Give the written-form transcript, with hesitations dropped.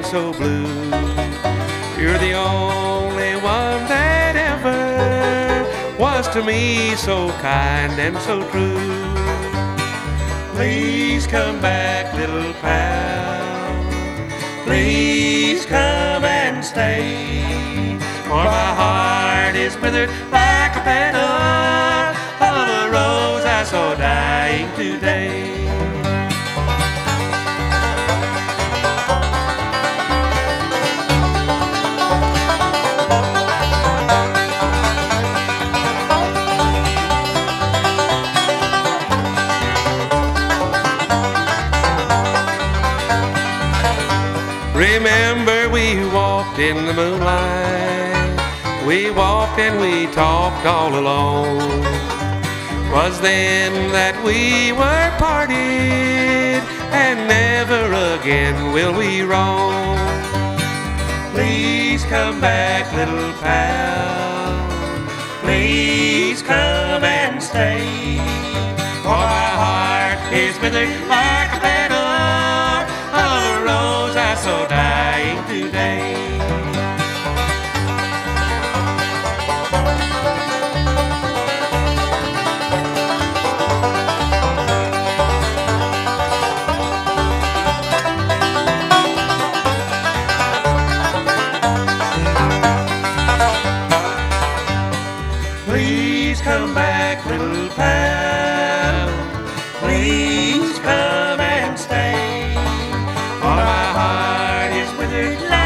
and so blue. You're the only one that ever was to me so kind and so true. Please come back, little pal. Please come and stay. For my heart is withered like a petal of a rose I saw dying today. Remember we walked in the moonlight, we walked and we talked all alone. 'Twas then that we were parted, and never again will we roam. Please come back, little pal, please come and stay. For my heart is withered like a petal of a rose I saw dying today. Please come back, little pal, please come and stay. For my heart is withered